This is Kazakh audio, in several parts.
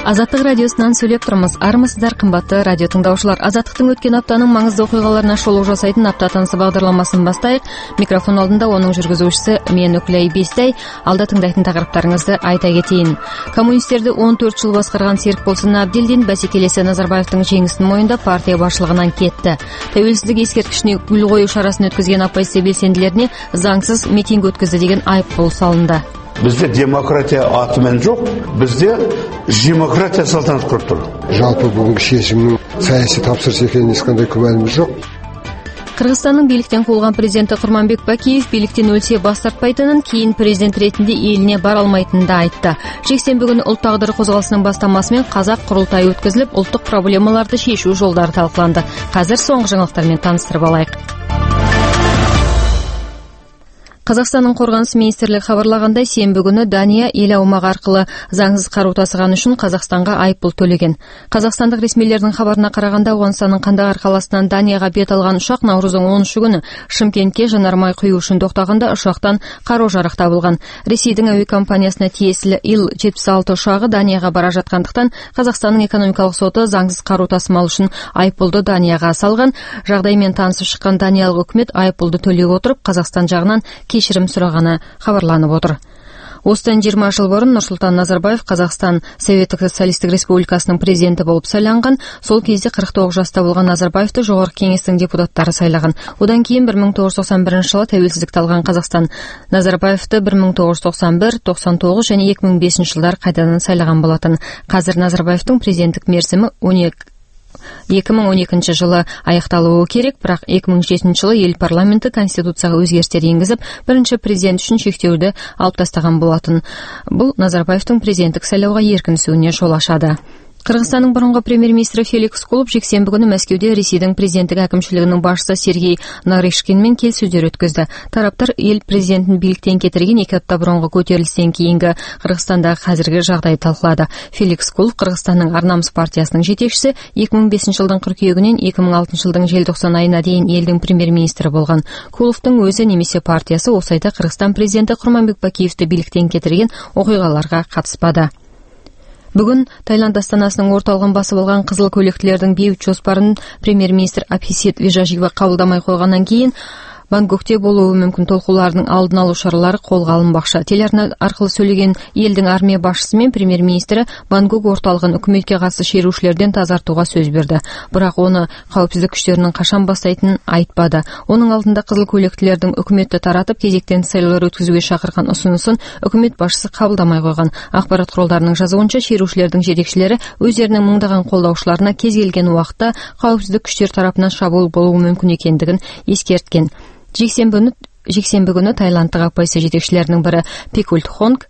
Азаттык радиосунан сүйлөп турмуз. Армысыздар, кымбаттуу радио тыңдаушылар. Азаттыктын өткөн аптанын маңызды окуйгаларына шолуу жасайтын апта танысы багдарламасын бастайык. Микрофон алдында онун жүргүзүүчүсү мен Өкүлай Бестай. Алда тыңдайтын тақырыптарыңызды айта кетейин. Коммунисттерди 14 жыл баскарган Серикболсун Абдилдин бәсекелесе Назарбаевдин жеңисин моюндап партия башлыгынан кетти. Тәуелсиздик эскерткичине гүл коюу шарасын өткөзгөн оппозиция белсендилерине заңсыз митинг өткөздү деген айыппул салынды. Bizde demokratiya атымен жоқ, бізде демократия салтанат құрып тұр. Жалпы бүгінгі шешімнің саяси тапсырыс екеніне ешқандай күмәніміз жоқ. Кыргызстандын бийликтен куулган президенти Курманбек Бакиев бийликтен өлсө бас тартпайтынын, кийин президент ретинде элине бара алмайтынын да айтты. Жексенбі күнү Улут тагдыры козголосунун бастамасы менен казак курултайы өткөзүлүп, улуттук проблемаларды чечүү жолдору талкууланды. Азыр соңку жаңылыктар менен тааныштырып алайык. Казакстандын коргонуш министрлиги кабарлагандай, сенбі күнү Дания эл аумагы аркылы заңсыз каруу тасыган үчүн Казакстанга айыппул төлөгөн. Казакстандык ресмийлердин кабарына караганда, Афганстандын Кандагар каласынан Данияга бет алган учак Науруздун 10 күнү Шымкентке жанармай куюу үчүн токтогонда учактан каруу-жарак табылган. Ресейдин әуе компаниясына тиесилүү Ил-76 учагы Данияга бара жаткандыктан Казакстандын экономикалык соту заңсыз каруу тасымал үчүн айыппулду Данияга салган. Жагдай менен таанышып чыккан Даниялык өкмөт айыппулду төлөй отуруп, Казакстан жагынан кечирим сураганы кабарланып отур. Осыдан 20 жыл борун Нурсултан Назарбаев Казакстан Советтик Социалисттик Республикасынын президенти болуп сайланган. Сол кезде 49 жашта болгон Назарбаевди Жогорку Кеңештин депутаттары сайлаган. Одан кийин 1991 жылы тәуелсиздикти алган Казакстан Назарбаевди 1991, 99 жана 2005 жылдары кайрадан сайлаган болотун. Азыр Назарбаевдин президенттик мерзими 2012 жылы аякталуу керек, бирок 2007 жылы эл парламенти конституцияга өзгөртүүлөр энгизип, биринчи президент үчүн чектөөдү алып тастаган болотун. Бул Назарбаевдин президенттик шайлоого эркинсүүнүнө жол ачады. Кыргызстандын мурунку премьер-министри Феликс Кулуп жексенбі күнү Мәскеуде Ресейдин президенттик әкимчилигинин башчысы Сергей Нарышкин менен келиссөздөр өткөздү. Тараптар эл президентин бийликтен кетирген 2 апта мурунку көтөрүлүштөн кийинки Кыргызстандагы азыркы жагдайды талкуулады. Феликс Кулуп Кыргызстандын Арнамс партиясынын жетекчиси, 2005 жылдын кыркүйөгүнөн 2006 жылдын желтоқсан айына дейин элдин премьер-министри болгон. Кулуптун өзү немесе партиясы осы айда Кыргызстан президенти Курманбек Бакиевди бийликтен кетирген окуйгаларга катыспады. Бүгүн Таиланд астанасынын орталыгын басып алган кызыл көйлөктүүлөрдүн бейбит жоспарын премьер-министр Абхисит Вежажиева кабылдамай койгондон кийин Бангкокте болуу мүмкүн толкуулардын алдын алуу чаралары колго алынбакчы. Телеарна аркылуу сүйлөгөн элдин армия башчысы менен премьер-министри Бангкок орталыгын өкмөткө каршы шерушүүлөрдөн тазартууга сөз берди. Бирок оны кауіпсиздик күчтөрүнүн качан баштайтынын айтпады. Онун алдында кызыл көйлөктүүлөрдүн өкмөттү таратып кезектен сайлоолор өткөзүүгө чакырган усунусун өкмөт башчысы кабылдамай койгон. Акбарат курулдарынын жазуунча, шерушүүлөрдүн жетекчилери өздөрүнүн мыңдаган колдоочуларына кез келген убакта кауіпсиздик күчтөр тарапынан шабуул болуу мүмкүн экендигин эскерткен. Жексенбі күнү Таиландтык оппозиция жетекчилеринин бири Пикульт Хонг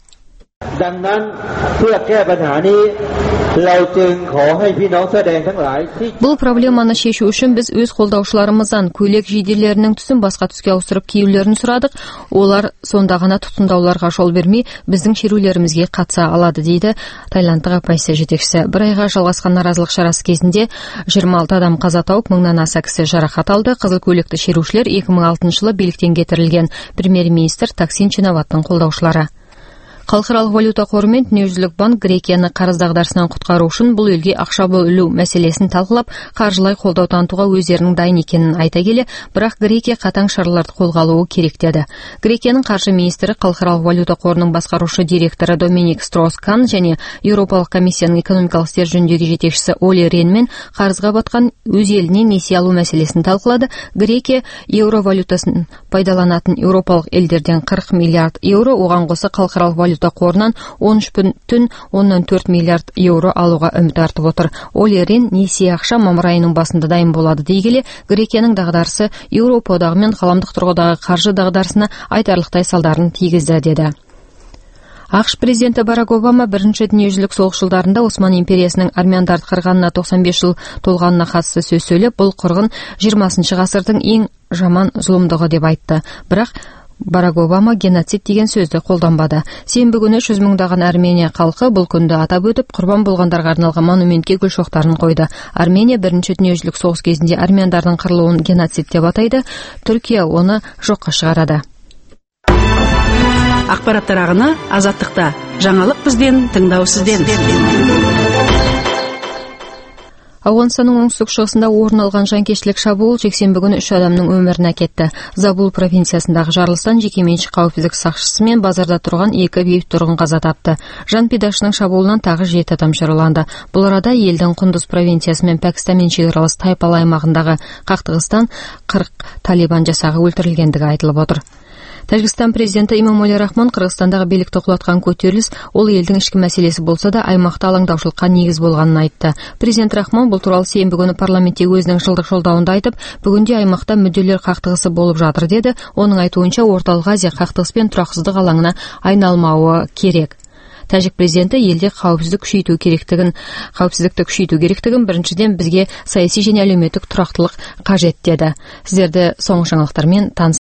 бул проблеманы чечүү үчүн биз өз колдоочуларыбыздан көйлөк жейделеринин түсүн башка түскө ауыстырып кийүүлөрүн сурадык. Олар сонда гана тутумдауларга жол бермей биздин шерүүлөрүбүзгө катыша алады, дейди Таиландтык оппозиция жетекчиси. Bir айга жалгаскан наразылык чарасы кезинде 26 адам каза тауып, 1000 аса киши жаракат алды. Кызыл көйлөктүү шерүүчүлөр 2006 жылы бийликтен кетирилген премьер-министр Таксин Чиноваттын колдоочулары. Халыкаралык валюта кору менен Дүниежүзүлүк банк Грекияны карыз дагдарысынан куткаруу үчүн бул элге акча бөлүү маселесин талкуулап, каржылай колдоо тантууга өздөрүнүн дайын экенин айта келе, бирок Грекия катаң чараларды колго алуу керек деди. Грекиянын каржы министри, Халыкаралык валюта корунун башкаруучу директору Доминик Строс-Кан жана Европалык комиссиянын экономикалык иштер жөнүндөгү жетекчиси Оли Рен менен карызга баткан өз элине несие алуу маселесин талкуулады. Грекия евро валютасын пайдаланатын европалык элдерден 40 миллиард евро, оған коса Халыкаралык валюта корунан 13,4 миллиард евро алууга үмүт артып отур. Оли Рен несие акча мамыр айынын башында дайын болот дегеле, Грекиянын дагдарысы Европадагы менен каламдык тургудагы каржы дагдарысына айтарлыктай салдарын тийгизди, деди. АКШ президенти Барак Обама биринчи дүниежүзүлүк согуш жылдарында Осман империясынын армяндарды кырганына 95 жыл толганына катысты сөз сүйлөп, бул кыргын 20-гасырдын эң жаман зулумдугу деп айтты. Бирок Барак Обама геноцид деген сөздү колдонбады. Сенбі күнү 100 мыңдаган Армения калкы бул күндү атап өтүп, курбан болгандарга арналган монументке гүл шоктарын койду. Армения биринчи дүниежүзүлүк согуш кезинде армяндардын кырылуун геноцид деп атайды. Түркия оны жокко чыгарады. Акпараттар агыны Азаттыкта. Жаңылык бизден, тыңдоо сизден. Ауғанстанның оңтүстік шығысында орын алған жанкештілік шабуыл жексенбі күні 3 адамның өмірін әкетті. Забул провинциясындағы жарылыстан жекеменшік қауіпсіздік сақшысы мен базарда тұрған 2 бейбіт тұрғын қаза тапты. Жан пидашының шабуылынан тағы 7 адам жараланды. Бұл арада елдің Құндыз провинциясы мен Пәкістанмен шекаралас Тайпал аймағындағы қақтығыстан 40 талибан жасағы өлтірілгендігі айтылып отыр. Тәжікстан президенті Имамоли Рахмон Қырғызстандағы билікті құлатқан көтеріліс ол елдің ішкі мәселесі болса да аймақта алаңдаушылыққа негіз болғанын айтты. Президент Рахмон бұл туралы сенбі күні парламентте өзінің жылдық жолдауында айтып, бүгінде аймақта мүдделер қақтығысы болып жатыр деді. Оның айтуынша Орталық Азия қақтығыс пен тұрақсыздық алаңына айналмауы керек. Тәжік президенті елде қауіпсіздікті күшейту керектігін, біріншіден бізге саяси және әлеуметтік тұрақтылық қажет деді. Сіздерді соңғы жаңалықтармен